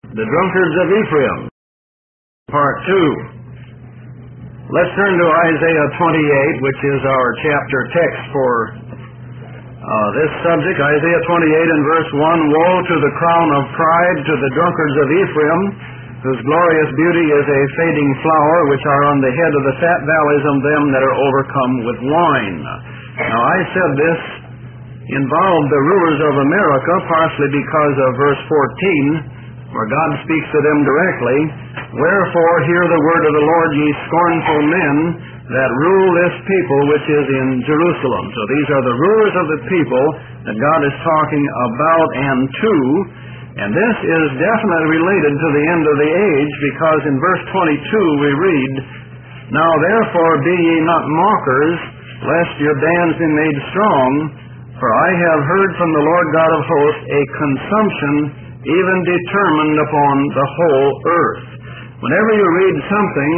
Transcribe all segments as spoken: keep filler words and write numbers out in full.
The drunkards of Ephraim, part two. Let's turn to Isaiah twenty-eight, which is our chapter text for uh, this subject. Isaiah twenty-eight and verse one, Woe to the crown of pride, to the drunkards of Ephraim, whose glorious beauty is a fading flower, which are on the head of the fat valleys of them that are overcome with wine. Now I said this involved the rulers of America, partially because of verse fourteen, where God speaks to them directly. Wherefore hear the word of the Lord, ye scornful men that rule this people which is in Jerusalem. So these are the rulers of the people that God is talking about and to. And this is definitely related to the end of the age, because in verse twenty-two we read, Now therefore be ye not mockers, lest your bands be made strong, for I have heard from the Lord God of hosts a consumption even determined upon the whole earth. Whenever you read something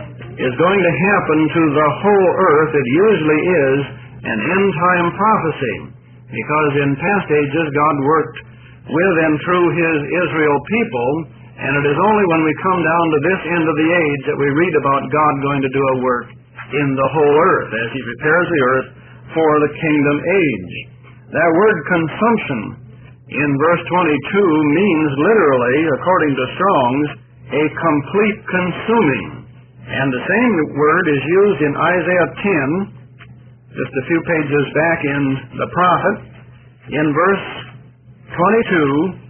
is going to happen to the whole earth, it usually is an end-time prophecy, because in past ages God worked with and through His Israel people, and it is only when we come down to this end of the age that we read about God going to do a work in the whole earth, as He prepares the earth for the kingdom age. That word consumption in verse twenty-two means literally, according to Strong's, a complete consuming. And the same word is used in Isaiah ten, just a few pages back in the prophet, in verse twenty-two,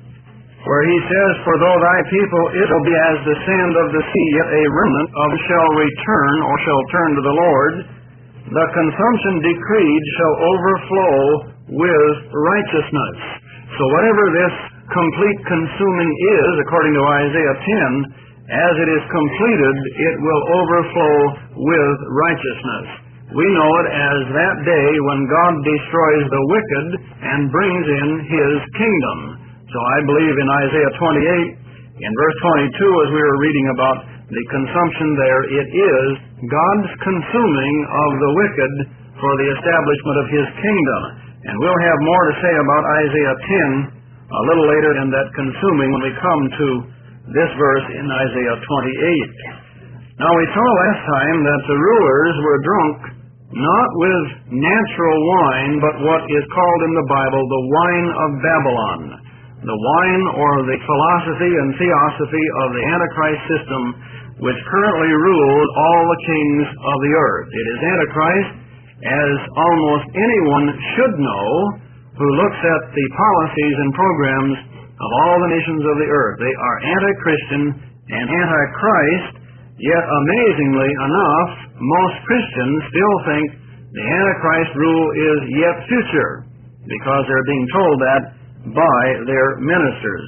where he says, For though thy people it will be as the sand of the sea, yet a remnant of them shall return, or shall turn to the Lord. The consumption decreed shall overflow with righteousness. So whatever this complete consuming is, according to Isaiah ten, as it is completed, it will overflow with righteousness. We know it as that day when God destroys the wicked and brings in His kingdom. So I believe in Isaiah twenty-eight, in verse twenty-two, as we were reading about the consumption there, it is God's consuming of the wicked for the establishment of His kingdom. And we'll have more to say about Isaiah ten a little later in that consuming when we come to this verse in Isaiah twenty-eight. Now we saw last time that the rulers were drunk not with natural wine, but what is called in the Bible the wine of Babylon. The wine or the philosophy and theosophy of the Antichrist system, which currently rules all the kings of the earth. It is Antichrist, as almost anyone should know who looks at the policies and programs of all the nations of the earth. They are anti-Christian and anti-Christ, yet amazingly enough, most Christians still think the Antichrist rule is yet future, because they're being told that by their ministers.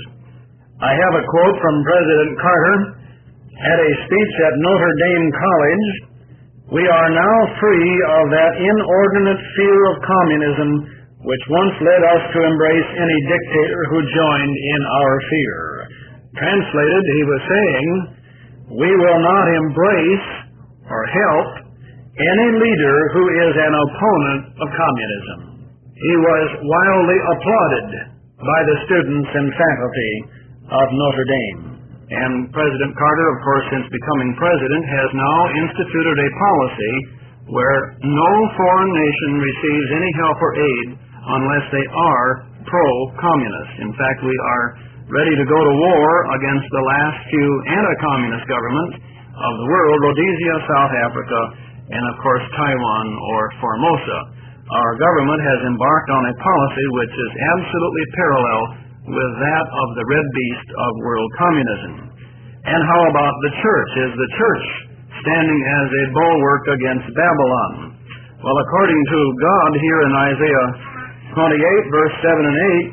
I have a quote from President Carter at a speech at Notre Dame College. We are now free of that inordinate fear of communism which once led us to embrace any dictator who joined in our fear. Translated, he was saying, we will not embrace or help any leader who is an opponent of communism. He was wildly applauded by the students and faculty of Notre Dame. And President Carter, of course, since becoming president, has now instituted a policy where no foreign nation receives any help or aid unless they are pro-communist. In fact, we are ready to go to war against the last few anti-communist governments of the world, Rhodesia, South Africa, and of course Taiwan or Formosa. Our government has embarked on a policy which is absolutely parallel with that of the red beast of world communism. And how about the church? Is the church standing as a bulwark against Babylon? Well, according to God here in Isaiah twenty-eight, verse seven and eight,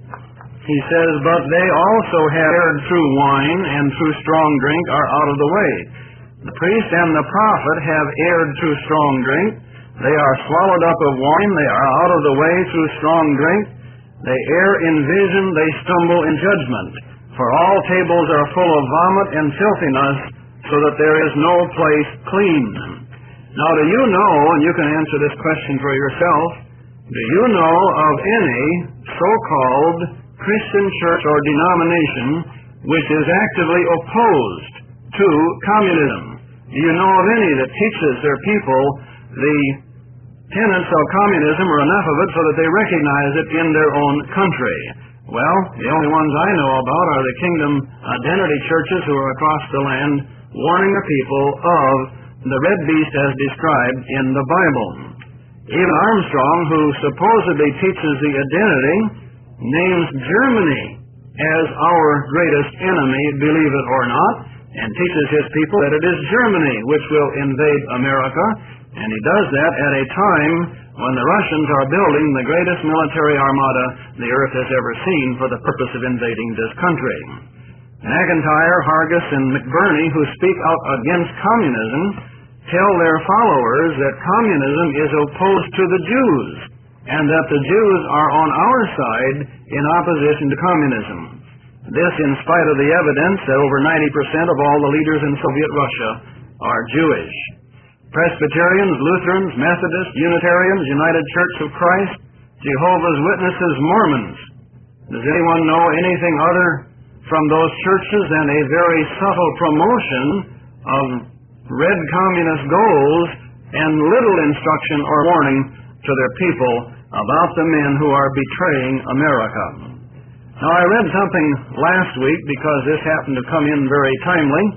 He says, But they also have erred through wine, and through strong drink are out of the way. The priest and the prophet have erred through strong drink. They are swallowed up of wine. They are out of the way through strong drink. They err in vision. They stumble in judgment. For all tables are full of vomit and filthiness, so that there is no place clean. Now, do you know, and you can answer this question for yourself, do you know of any so-called Christian church or denomination which is actively opposed to communism. Do you know of any that teaches their people the tenets of communism, or enough of it so that they recognize it in their own country? Well, the only ones I know about are the Kingdom Identity churches who are across the land warning the people of the red beast as described in the Bible. Even Armstrong, who supposedly teaches the identity, names Germany as our greatest enemy, believe it or not, and teaches his people that it is Germany which will invade America, and he does that at a time when the Russians are building the greatest military armada the earth has ever seen for the purpose of invading this country. McIntyre, Hargis, and McBurney, who speak out against communism, tell their followers that communism is opposed to the Jews, and that the Jews are on our side in opposition to communism. This in spite of the evidence that over ninety percent of all the leaders in Soviet Russia are Jewish. Presbyterians, Lutherans, Methodists, Unitarians, United Church of Christ, Jehovah's Witnesses, Mormons. Does anyone know anything other from those churches than a very subtle promotion of red communist goals and little instruction or warning to their people about the men who are betraying America? Now, I read something last week, because this happened to come in very timely,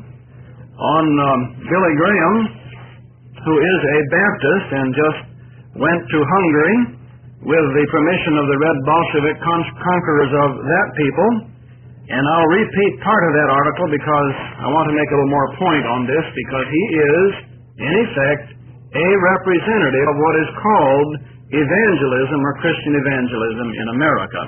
on um, Billy Graham, who is a Baptist and just went to Hungary with the permission of the red Bolshevik con- conquerors of that people. And I'll repeat part of that article because I want to make a little more point on this, because he is, in effect, a representative of what is called evangelism or Christian evangelism in America.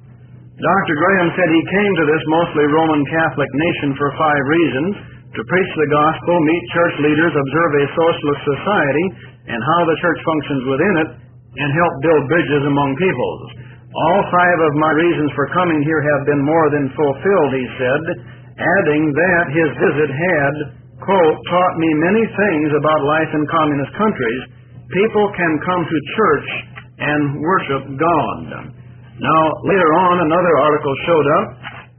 Doctor Graham said he came to this mostly Roman Catholic nation for five reasons: to preach the gospel, meet church leaders, observe a socialist society and how the church functions within it, and help build bridges among peoples. All five of my reasons for coming here have been more than fulfilled, he said, adding that his visit had, quote, taught me many things about life in communist countries. People can come to church and worship God. Now, later on, another article showed up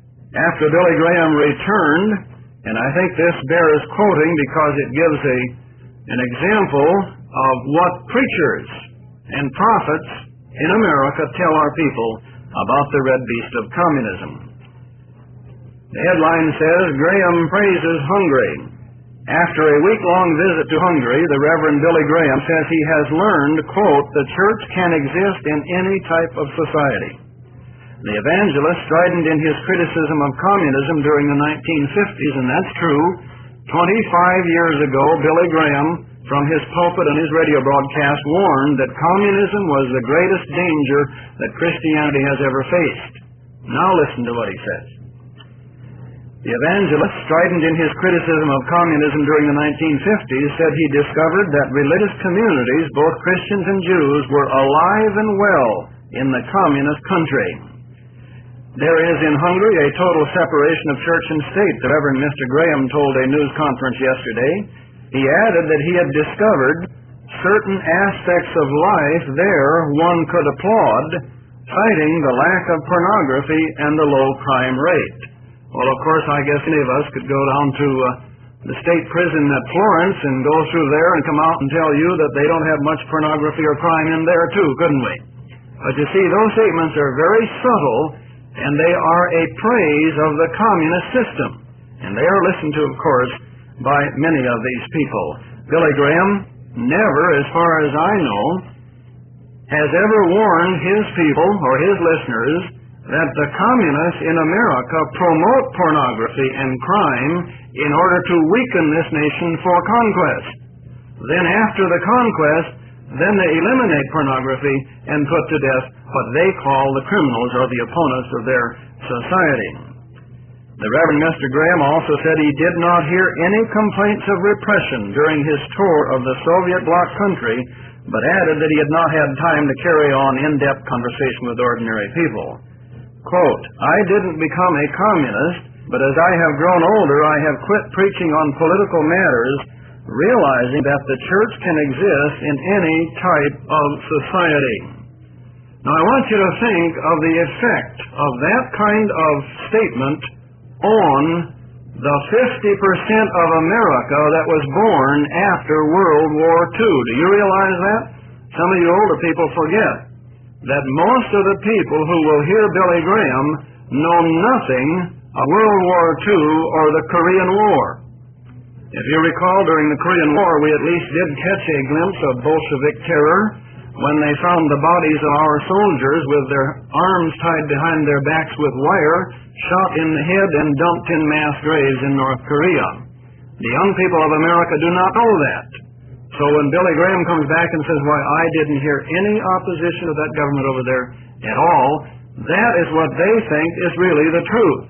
after Billy Graham returned, and I think this bears quoting because it gives a an example of what preachers and prophets in America tell our people about the red beast of communism. The headline says, Graham praises Hungary. After a week-long visit to Hungary, the Reverend Billy Graham says he has learned, quote, the church can exist in any type of society. The evangelist, strident in his criticism of communism during the nineteen fifties, and that's true, twenty-five years ago, Billy Graham, from his pulpit and his radio broadcast, warned that communism was the greatest danger that Christianity has ever faced. Now listen to what he says. The evangelist, strident in his criticism of communism during the nineteen fifties, said he discovered that religious communities, both Christians and Jews, were alive and well in the communist country. There is in Hungary a total separation of church and state, the Reverend Mister Graham told a news conference yesterday. He added that he had discovered certain aspects of life there one could applaud, citing the lack of pornography and the low crime rate. Well, of course, I guess any of us could go down to uh, the state prison at Florence and go through there and come out and tell you that they don't have much pornography or crime in there too, couldn't we? But you see, those statements are very subtle, and they are a praise of the communist system. And they are listened to, of course, by many of these people. Billy Graham never, as far as I know, has ever warned his people or his listeners that the communists in America promote pornography and crime in order to weaken this nation for conquest. Then after the conquest, then they eliminate pornography and put to death what they call the criminals or the opponents of their society. The Reverend Mister Graham also said he did not hear any complaints of repression during his tour of the Soviet bloc country, but added that he had not had time to carry on in-depth conversation with ordinary people. Quote, I didn't become a communist, but as I have grown older, I have quit preaching on political matters, realizing that the church can exist in any type of society. Now I want you to think of the effect of that kind of statement on the fifty percent of America that was born after World War Two. Do you realize that? Some of you older people forget that most of the people who will hear Billy Graham know nothing of World War Two or the Korean War. If you recall, during the Korean War, we at least did catch a glimpse of Bolshevik terror when they found the bodies of our soldiers with their arms tied behind their backs with wire, shot in the head and dumped in mass graves in North Korea. The young people of America do not know that. So when Billy Graham comes back and says, why, I didn't hear any opposition to that government over there at all, that is what they think is really the truth.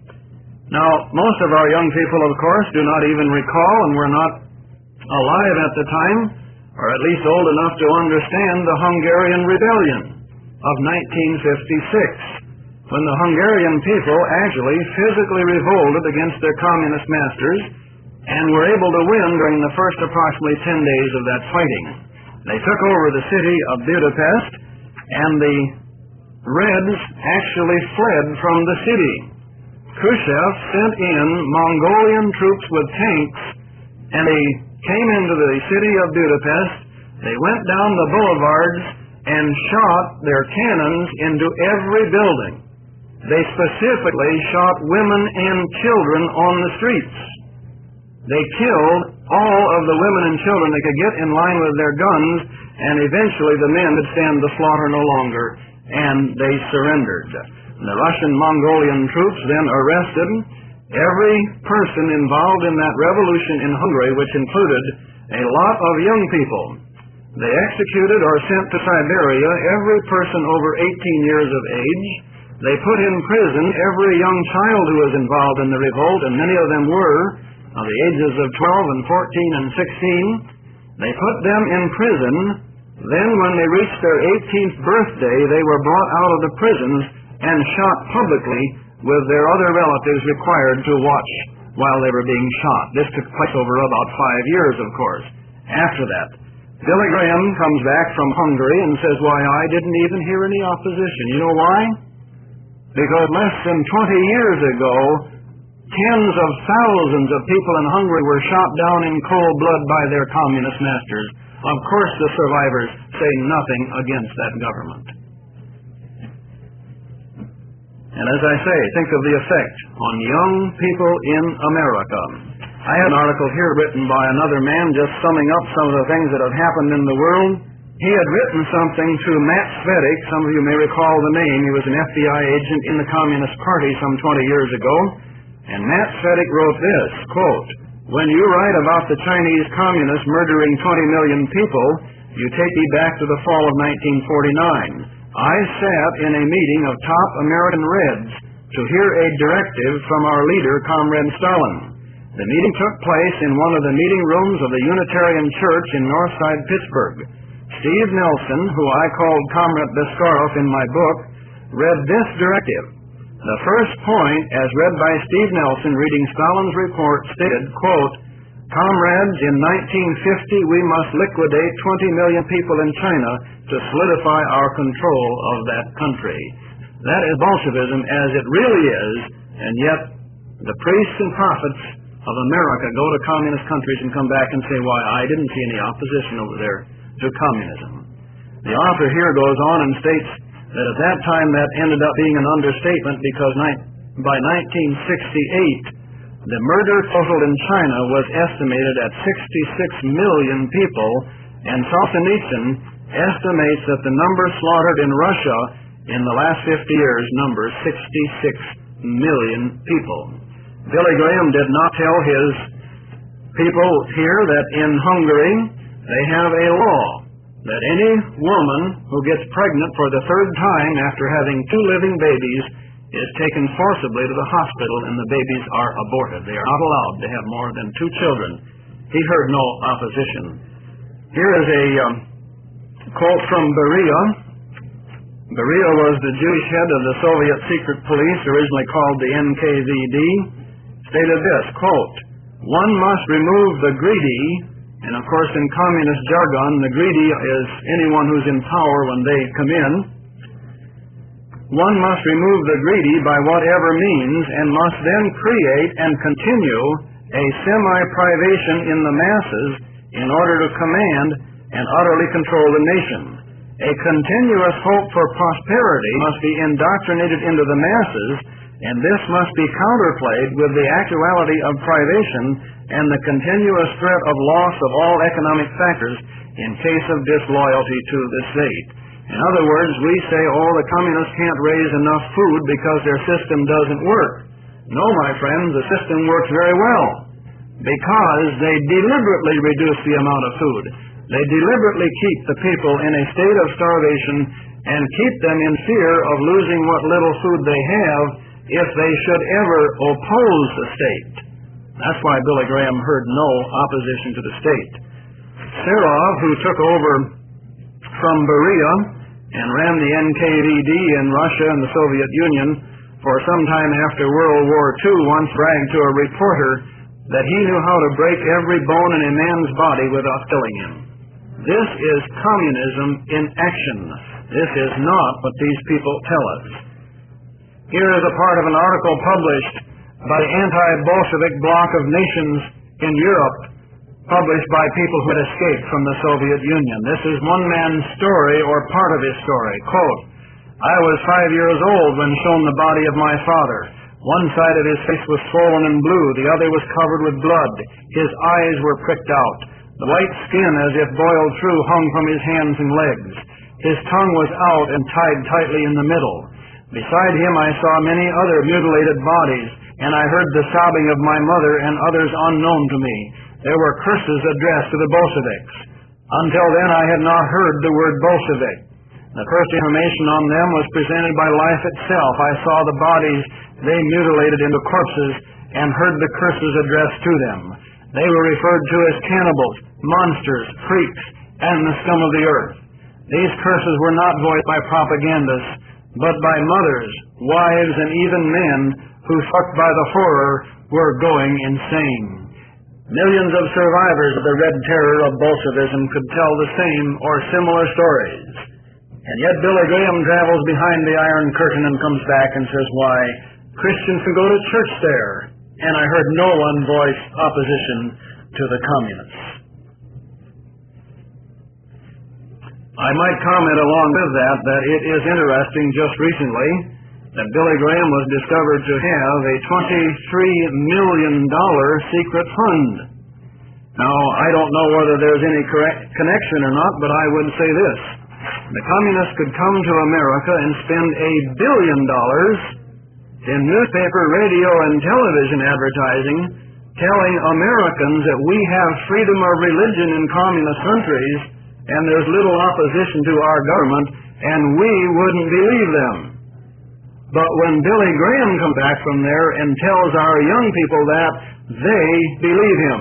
Now, most of our young people, of course, do not even recall, and were not alive at the time, or at least old enough to understand the Hungarian Rebellion of nineteen fifty-six, when the Hungarian people actually physically revolted against their communist masters and were able to win during the first approximately ten days of that fighting. They took over the city of Budapest, and the Reds actually fled from the city. Khrushchev sent in Mongolian troops with tanks, and they came into the city of Budapest. They went down the boulevards and shot their cannons into every building. They specifically shot women and children on the streets. They killed all of the women and children they could get in line with their guns, and eventually the men could stand the slaughter no longer, and they surrendered. The Russian Mongolian troops then arrested every person involved in that revolution in Hungary, which included a lot of young people. They executed or sent to Siberia every person over eighteen years of age. They put in prison every young child who was involved in the revolt, and many of them were of the ages of twelve and fourteen and sixteen. They put them in prison. Then when they reached their eighteenth birthday, they were brought out of the prisons and shot publicly with their other relatives required to watch while they were being shot. This took place over about five years, of course. After that, Billy Graham comes back from Hungary and says, why, I didn't even hear any opposition. You know why? Because less than twenty years ago, tens of thousands of people in Hungary were shot down in cold blood by their communist masters. Of course the survivors say nothing against that government. And as I say, think of the effect on young people in America. I have an article here written by another man just summing up some of the things that have happened in the world. He had written something to Matt Svettig. Some of you may recall the name. He was an F B I agent in the Communist Party some twenty years ago. And Matt Svettig wrote this, quote, when you write about the Chinese communists murdering twenty million people, you take me back to the fall of nineteen forty-nine. I sat in a meeting of top American Reds to hear a directive from our leader, Comrade Stalin. The meeting took place in one of the meeting rooms of the Unitarian Church in Northside, Pittsburgh. Steve Nelson, who I called Comrade Beskharov in my book, read this directive. The first point, as read by Steve Nelson reading Stalin's report, stated, quote, comrades, in nineteen fifty we must liquidate twenty million people in China to solidify our control of that country. That is Bolshevism as it really is, and yet the priests and prophets of America go to communist countries and come back and say, why, I didn't see any opposition over there to communism. The author here goes on and states that at that time that ended up being an understatement because by nineteen sixty-eight, the murder total in China was estimated at sixty-six million people, and Solzhenitsyn estimates that the number slaughtered in Russia in the last fifty years numbers sixty-six million people. Billy Graham did not tell his people here that in Hungary they have a law that any woman who gets pregnant for the third time after having two living babies is taken forcibly to the hospital and the babies are aborted. They are not allowed to have more than two children. He heard no opposition. Here is a um, quote from Beria. Beria was the Jewish head of the Soviet secret police, originally called the N K V D, stated this, quote, one must remove the greedy, and of course in communist jargon, the greedy is anyone who's in power when they come in. one must remove the greedy by whatever means, and must then create and continue a semi-privation in the masses in order to command and utterly control the nation. A continuous hope for prosperity must be indoctrinated into the masses, and this must be counterplayed with the actuality of privation and the continuous threat of loss of all economic factors in case of disloyalty to the state. In other words, we say, oh, the communists can't raise enough food because their system doesn't work. No, my friends, the system works very well because they deliberately reduce the amount of food. They deliberately keep the people in a state of starvation and keep them in fear of losing what little food they have if they should ever oppose the state. That's why Billy Graham heard no opposition to the state. Serov, who took over from Beria and ran the N K V D in Russia and the Soviet Union for some time after World War Two, once bragged to a reporter that he knew how to break every bone in a man's body without killing him. This is communism in action. This is not what these people tell us. Here is a part of an article published by the anti-Bolshevik bloc of nations in Europe, published by people who had escaped from the Soviet Union. This is one man's story, or part of his story. Quote, I was five years old when shown the body of my father. One side of his face was swollen and blue, the other was covered with blood. His eyes were pricked out. The white skin, as if boiled through, hung from his hands and legs. His tongue was out and tied tightly in the middle. Beside him I saw many other mutilated bodies, and I heard the sobbing of my mother and others unknown to me. There were curses addressed to the Bolsheviks. Until then I had not heard the word Bolshevik. The first information on them was presented by life itself. I saw the bodies they mutilated into corpses and heard the curses addressed to them. They were referred to as cannibals, monsters, freaks, and the scum of the earth. These curses were not voiced by propagandists, but by mothers, wives, and even men who, struck by the horror, were going insane. Millions of survivors of the Red Terror of Bolshevism could tell the same or similar stories. And yet Billy Graham travels behind the Iron Curtain and comes back and says, why, Christians can go to church there. And I heard no one voice opposition to the communists. I might comment along with that that it is interesting just recently that Billy Graham was discovered to have a twenty-three million dollars secret fund. Now, I don't know whether there's any correct connection or not, but I would say this. The communists could come to America and spend a billion dollars in newspaper, radio, and television advertising telling Americans that we have freedom of religion in communist countries and there's little opposition to our government, and we wouldn't believe them. But when Billy Graham comes back from there and tells our young people that, they believe him.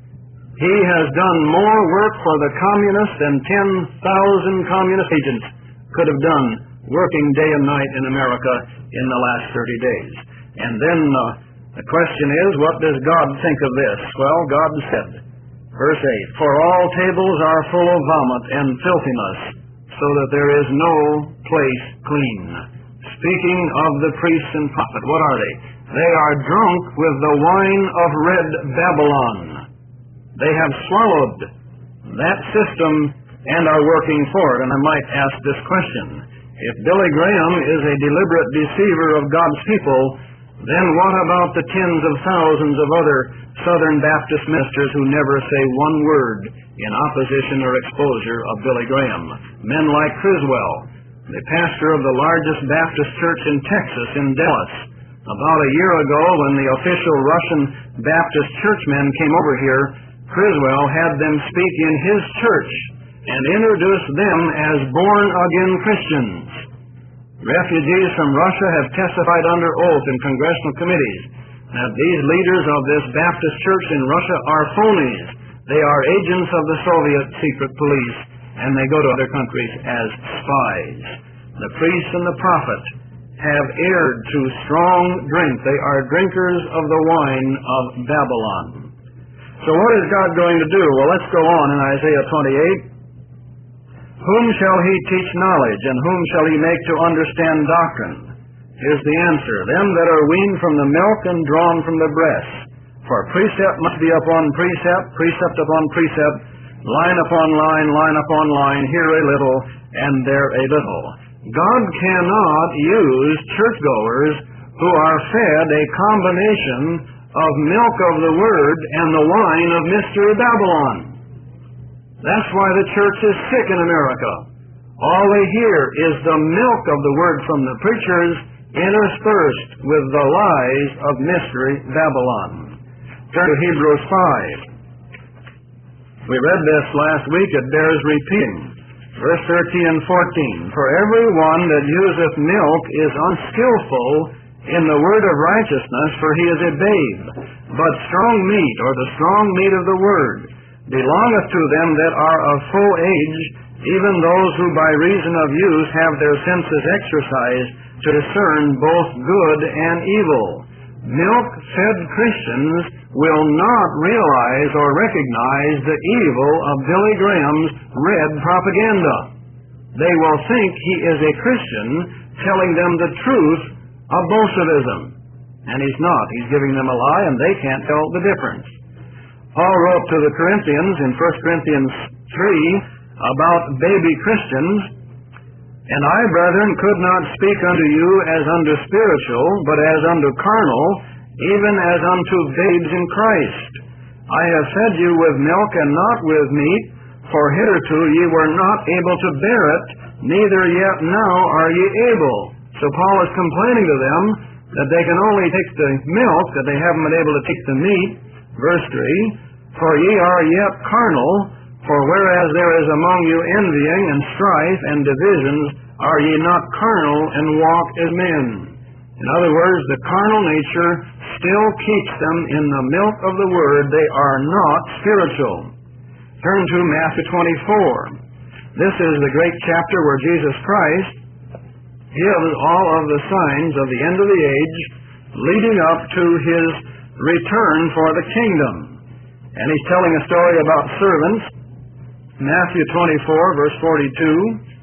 He has done more work for the communists than ten thousand communist agents could have done working day and night in America in the last thirty days. And then uh, the question is, what does God think of this? Well, God said, verse eight, for all tables are full of vomit and filthiness, so that there is no place clean. Speaking of the priests and prophet, what are they? They are drunk with the wine of red Babylon. They have swallowed that system and are working for it. And I might ask this question. If Billy Graham is a deliberate deceiver of God's people, then what about the tens of thousands of other Southern Baptist ministers who never say one word in opposition or exposure of Billy Graham? Men like Criswell, the pastor of the largest Baptist church in Texas, in Dallas. About a year ago, when the official Russian Baptist churchmen came over here, Criswell had them speak in his church and introduce them as born-again Christians. Refugees from Russia have testified under oath in congressional committees that these leaders of this Baptist church in Russia are phonies. They are agents of the Soviet secret police, and they go to other countries as spies. The priest and the prophet have erred to strong drink. They are drinkers of the wine of Babylon. So what is God going to do? Well, let's go on in Isaiah twenty-eight. Whom shall he teach knowledge, and whom shall he make to understand doctrine? Here's the answer. Them that are weaned from the milk and drawn from the breast. For precept must be upon precept, precept upon precept, line upon line, line upon line, here a little, and there a little. God cannot use churchgoers who are fed a combination of milk of the Word and the wine of Mystery Babylon. That's why the church is sick in America. All they hear is the milk of the Word from the preachers interspersed with the lies of Mystery Babylon. Turn to Hebrews five. We read this last week. It bears repeating. Verse thirteen and fourteen. For every one that useth milk is unskillful in the word of righteousness, for he is a babe. But strong meat, or the strong meat of the word, belongeth to them that are of full age, even those who by reason of use have their senses exercised to discern both good and evil. Milk-fed Christians will not realize or recognize the evil of Billy Graham's red propaganda. They will think he is a Christian telling them the truth of Bolshevism. And he's not. He's giving them a lie, and they can't tell the difference. Paul wrote to the Corinthians in First Corinthians three about baby Christians, And I, brethren, could not speak unto you as unto spiritual, but as unto carnal, even as unto babes in Christ. I have fed you with milk and not with meat, for hitherto ye were not able to bear it, neither yet now are ye able. So Paul is complaining to them that they can only take the milk, that they haven't been able to take the meat. Verse three, For ye are yet carnal, for whereas there is among you envying and strife and divisions, are ye not carnal and walk as men? In other words, the carnal nature still keeps them in the milk of the Word. They are not spiritual. Turn to Matthew twenty-four. This is the great chapter where Jesus Christ gives all of the signs of the end of the age leading up to His return for the kingdom. And He's telling a story about servants. Matthew twenty-four, verse forty-two.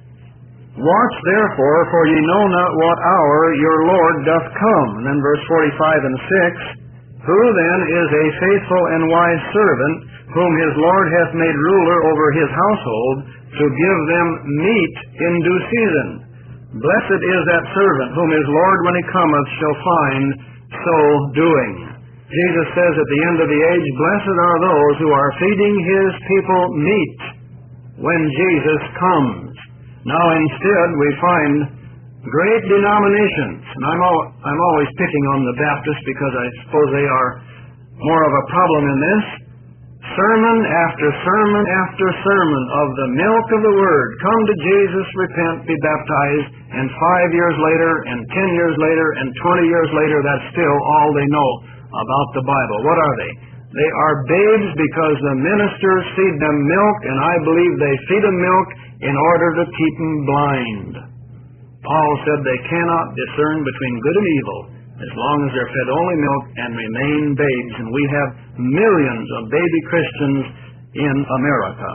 Watch therefore, for ye know not what hour your Lord doth come. And then verse forty-five and six. Who then is a faithful and wise servant, whom his Lord hath made ruler over his household, to give them meat in due season? Blessed is that servant, whom his Lord when he cometh shall find so doing. Jesus says at the end of the age, blessed are those who are feeding his people meat when Jesus comes. Now instead we find great denominations, and I'm, al I'm always picking on the Baptists because I suppose they are more of a problem in this. Sermon after sermon after sermon of the milk of the Word. Come to Jesus, repent, be baptized, and five years later, and ten years later, and twenty years later, that's still all they know about the Bible. What are they? They are babes because the ministers feed them milk, and I believe they feed them milk in order to keep them blind. Paul said they cannot discern between good and evil as long as they're fed only milk and remain babes, and we have millions of baby Christians in America.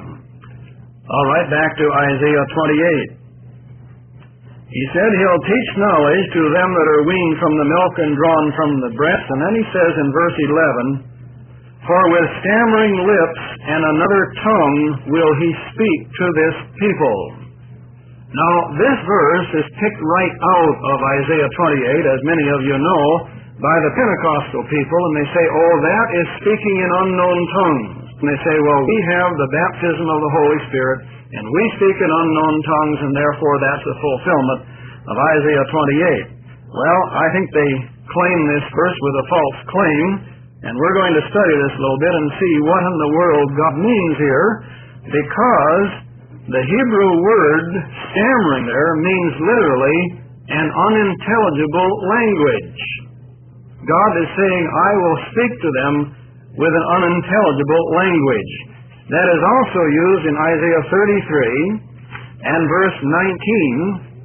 All right, back to Isaiah twenty-eight. He said he'll teach knowledge to them that are weaned from the milk and drawn from the breast, and then he says in verse eleven, For with stammering lips and another tongue will he speak to this people. Now, this verse is picked right out of Isaiah twenty-eight, as many of you know, by the Pentecostal people, and they say, oh, that is speaking in unknown tongues. And they say, well, we have the baptism of the Holy Spirit, and we speak in unknown tongues, and therefore that's the fulfillment of Isaiah twenty-eight. Well, I think they claim this verse with a false claim, and we're going to study this a little bit and see what in the world God means here, because the Hebrew word stammering there means literally an unintelligible language. God is saying, I will speak to them with an unintelligible language. That is also used in Isaiah thirty-three and verse nineteen,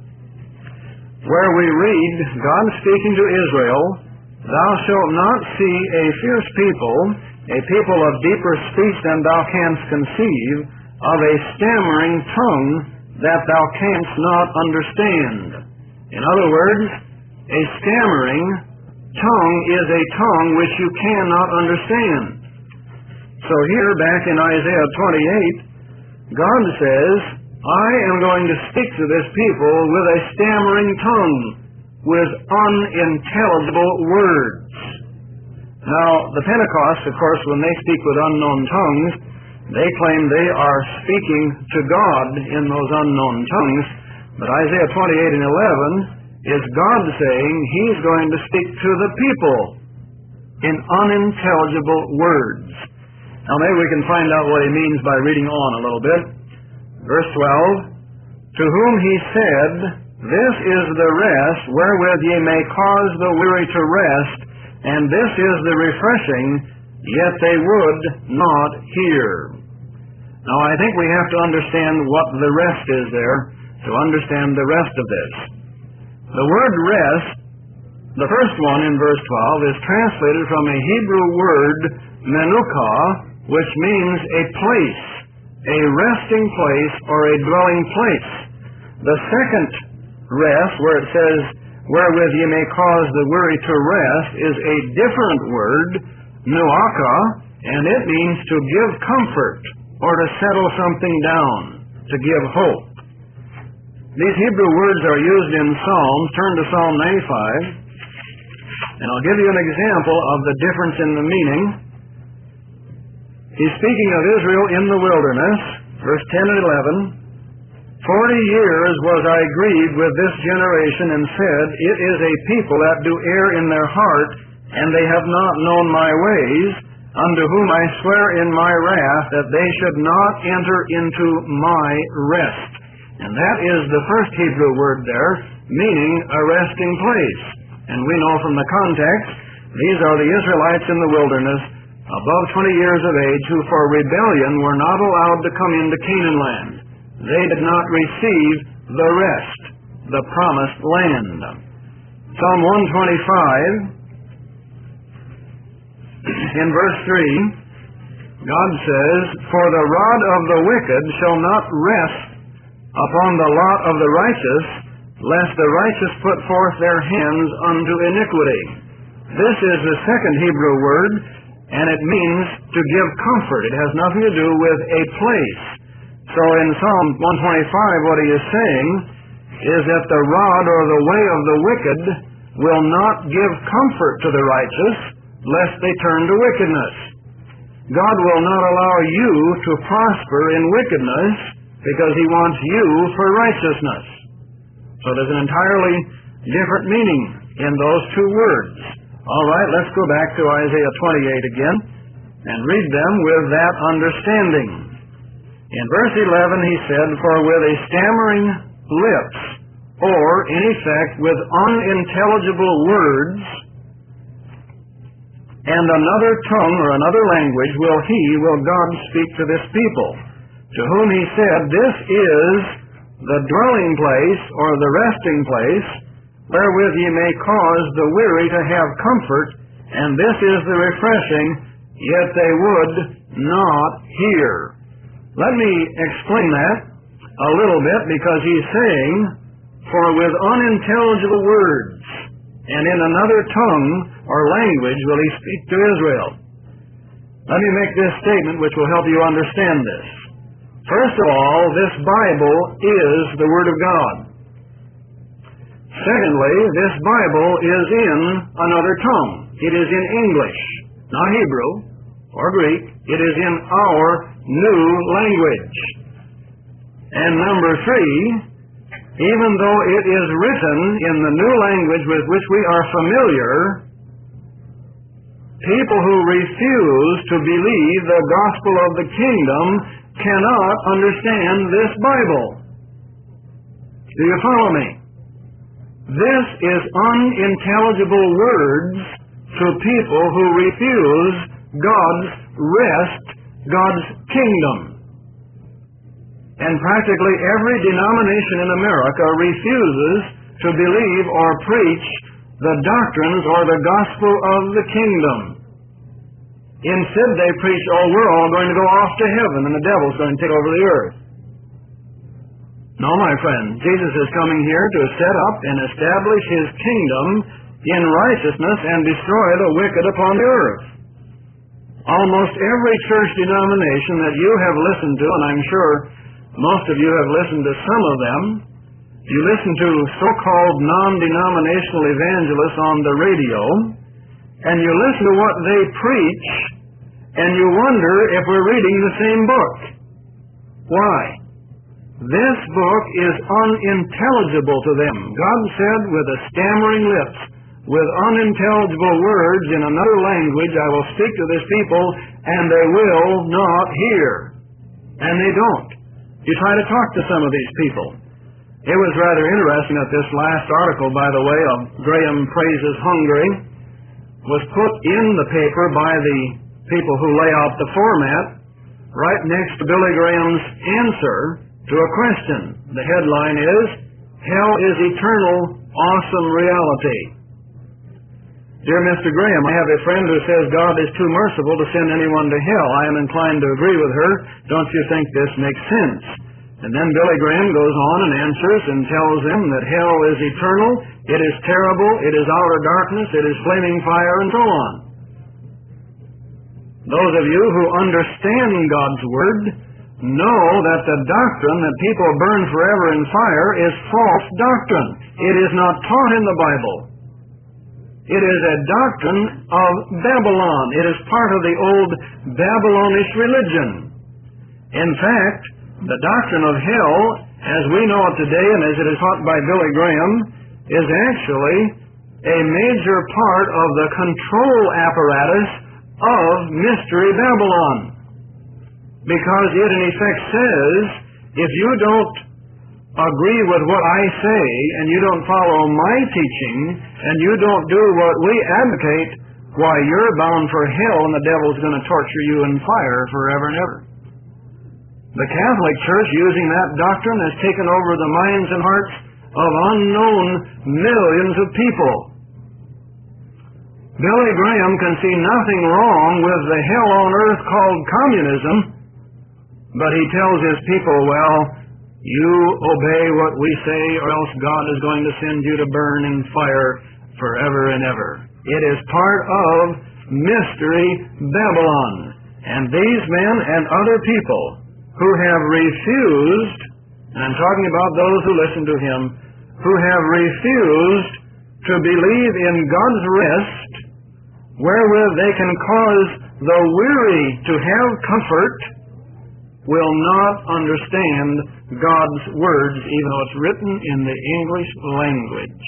where we read, God speaking to Israel, Thou shalt not see a fierce people, a people of deeper speech than thou canst conceive, of a stammering tongue that thou canst not understand. In other words, a stammering tongue is a tongue which you cannot understand. So here, back in Isaiah twenty-eight, God says, I am going to speak to this people with a stammering tongue, with unintelligible words. Now, the Pentecost, of course, when they speak with unknown tongues, they claim they are speaking to God in those unknown tongues. But Isaiah twenty-eight and eleven is God saying He's going to speak to the people in unintelligible words. Now, maybe we can find out what He means by reading on a little bit. Verse twelve, to whom He said, this is the rest wherewith ye may cause the weary to rest, and this is the refreshing, yet they would not hear. Now, I think we have to understand what the rest is there to understand the rest of this. The word rest, the first one in verse twelve, is translated from a Hebrew word, menukah, which means a place, a resting place or a dwelling place. The second rest, where it says, wherewith ye may cause the weary to rest, is a different word, nuakah, and it means to give comfort or to settle something down, to give hope. These Hebrew words are used in Psalms. Turn to Psalm ninety-five, and I'll give you an example of the difference in the meaning. He's speaking of Israel in the wilderness, verse ten and eleven. Forty years was I grieved with this generation, and said, it is a people that do err in their heart, and they have not known my ways, unto whom I swear in my wrath that they should not enter into my rest. And that is the first Hebrew word there, meaning a resting place. And we know from the context, these are the Israelites in the wilderness, above twenty years of age, who for rebellion were not allowed to come into Canaan land. They did not receive the rest, the promised land. Psalm one twenty-five, in verse three, God says, for the rod of the wicked shall not rest upon the lot of the righteous, lest the righteous put forth their hands unto iniquity. This is the second Hebrew word, and it means to give comfort. It has nothing to do with a place. So in Psalm one twenty-five, what he is saying is that the rod or the way of the wicked will not give comfort to the righteous, lest they turn to wickedness. God will not allow you to prosper in wickedness because He wants you for righteousness. So there's an entirely different meaning in those two words. All right, let's go back to Isaiah twenty-eight again and read them with that understanding. In verse eleven he said, for with a stammering lips, or in effect with unintelligible words, and another tongue or another language will he, will God speak to this people, to whom he said, this is the dwelling place or the resting place, wherewith ye may cause the weary to have comfort, and this is the refreshing, yet they would not hear. Let me explain that a little bit, because he's saying, for with unintelligible words, and in another tongue or language will he speak to Israel. Let me make this statement which will help you understand this. First of all, this Bible is the Word of God. Secondly, this Bible is in another tongue. It is in English, not Hebrew or Greek. It is in our new language. And number three, even though it is written in the new language with which we are familiar, people who refuse to believe the gospel of the kingdom cannot understand this Bible. Do you follow me? This is unintelligible words to people who refuse God's rest, God's kingdom. And practically every denomination in America refuses to believe or preach the doctrines or the gospel of the kingdom. Instead, they preach, oh, we're all going to go off to heaven and the devil's going to take over the earth. No, my friend, Jesus is coming here to set up and establish His kingdom in righteousness and destroy the wicked upon the earth. Almost every church denomination that you have listened to, and I'm sure most of you have listened to some of them, you listen to so-called non-denominational evangelists on the radio, and you listen to what they preach, and you wonder if we're reading the same book. Why? This book is unintelligible to them. God said, with a stammering lips, with unintelligible words in another language, I will speak to this people, and they will not hear. And they don't. You try to talk to some of these people. It was rather interesting that this last article, by the way, of Graham Praises Hungary, was put in the paper by the people who lay out the format right next to Billy Graham's answer to a question. The headline is, Hell is Eternal, Awesome Reality. Dear Mister Graham, I have a friend who says God is too merciful to send anyone to hell. I am inclined to agree with her. Don't you think this makes sense? And then Billy Graham goes on and answers and tells them that hell is eternal, it is terrible, it is outer darkness, it is flaming fire, and so on. Those of you who understand God's Word know that the doctrine that people burn forever in fire is false doctrine. It is not taught in the Bible. It is a doctrine of Babylon. It is part of the old Babylonish religion. In fact, the doctrine of hell, as we know it today and as it is taught by Billy Graham, is actually a major part of the control apparatus of Mystery Babylon. Because it in effect says, if you don't agree with what I say and you don't follow my teaching and you don't do what we advocate, why, you're bound for hell and the devil's going to torture you in fire forever and ever. The Catholic Church, using that doctrine, has taken over the minds and hearts of unknown millions of people. Billy Graham can see nothing wrong with the hell on earth called communism, but he tells his people, well, you obey what we say or else God is going to send you to burn in fire forever and ever. It is part of Mystery Babylon. And these men and other people who have refused, and I'm talking about those who listen to him, who have refused to believe in God's rest, wherewith they can cause the weary to have comfort, will not understand God's words, even though it's written in the English language.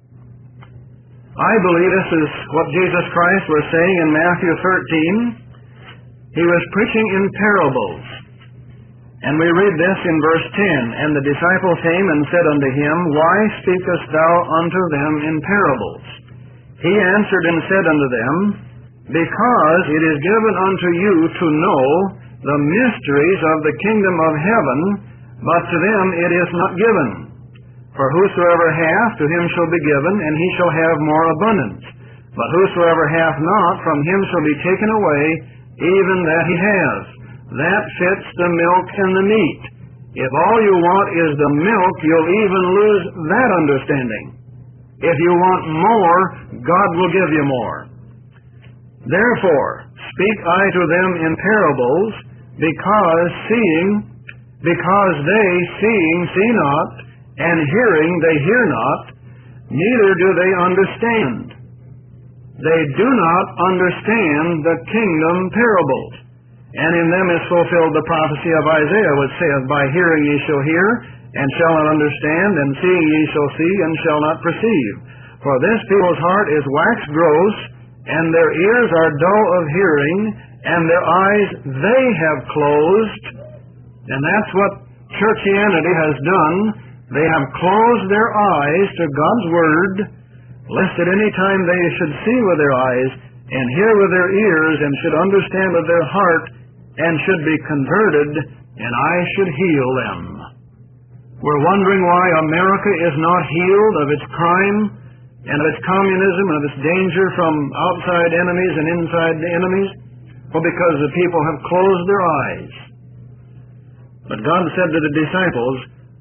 I believe this is what Jesus Christ was saying in Matthew thirteen. He was preaching in parables. And we read this in verse ten, And the disciples came and said unto him, Why speakest thou unto them in parables? He answered and said unto them, Because it is given unto you to know the mysteries of the kingdom of heaven, but to them it is not given. For whosoever hath, to him shall be given, and he shall have more abundance. But whosoever hath not, from him shall be taken away even that he has. That fits the milk and the meat. If all you want is the milk, you'll even lose that understanding. If you want more, God will give you more. Therefore, speak I to them in parables, because seeing, because they seeing see not, and hearing they hear not, neither do they understand. They do not understand the kingdom parables. And in them is fulfilled the prophecy of Isaiah, which saith, By hearing ye shall hear, and shall not understand, and seeing ye shall see, and shall not perceive. For this people's heart is waxed gross, and their ears are dull of hearing, and their eyes they have closed. And that's what churchianity has done. They have closed their eyes to God's Word, lest at any time they should see with their eyes, and hear with their ears, and should understand with their heart, and should be converted, and I should heal them. We're wondering why America is not healed of its crime, and of its communism, and of its danger from outside enemies and inside enemies. Well, because the people have closed their eyes. But God said to the disciples,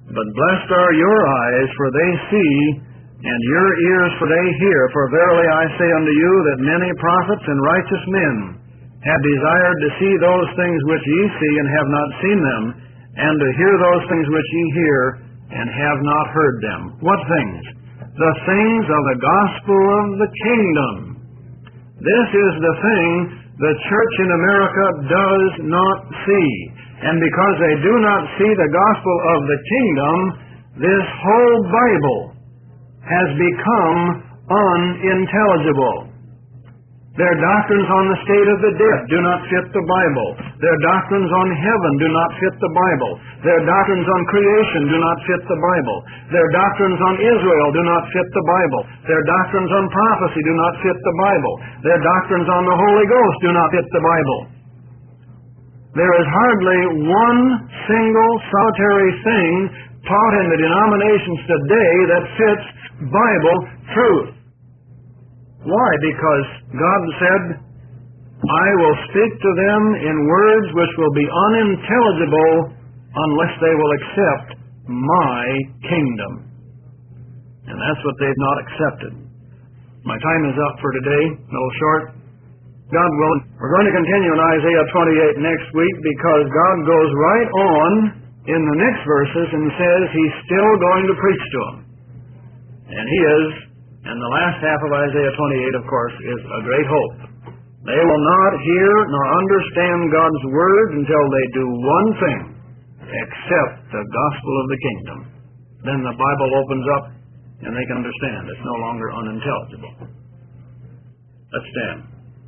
But blessed are your eyes, for they see, and your ears, for they hear. For verily I say unto you, that many prophets and righteous men have desired to see those things which ye see, and have not seen them, and to hear those things which ye hear, and have not heard them. What things? The things of the gospel of the kingdom. This is the thing the church in America does not see. And because they do not see the gospel of the kingdom, this whole Bible has become unintelligible. Their doctrines on the state of the dead do not fit the Bible. Their doctrines on heaven do not fit the Bible. Their doctrines on creation do not fit the Bible. Their doctrines on Israel do not fit the Bible. Their doctrines on prophecy do not fit the Bible. Their doctrines on the Holy Ghost do not fit the Bible. There is hardly one single solitary thing taught in the denominations today that fits Bible truth. Why? Because God said, I will speak to them in words which will be unintelligible unless they will accept my kingdom. And that's what they've not accepted. My time is up for today, a little short. God willing, we're going to continue in Isaiah twenty-eight next week, because God goes right on in the next verses and says He's still going to preach to them. And He is. And the last half of Isaiah twenty-eight, of course, is a great hope. They will not hear nor understand God's Word until they do one thing, accept the gospel of the kingdom. Then the Bible opens up and they can understand. It's no longer unintelligible. Let's stand.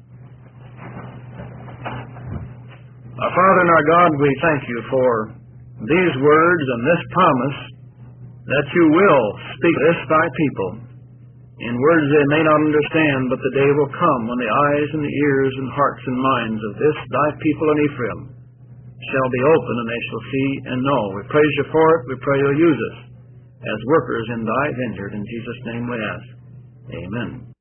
Our Father and our God, we thank you for these words and this promise that you will speak this thy people in words they may not understand, but the day will come when the eyes and the ears and hearts and minds of this thy people in Ephraim shall be open, and they shall see and know. We praise you for it. We pray you'll use us as workers in thy vineyard. In Jesus' name we ask. Amen.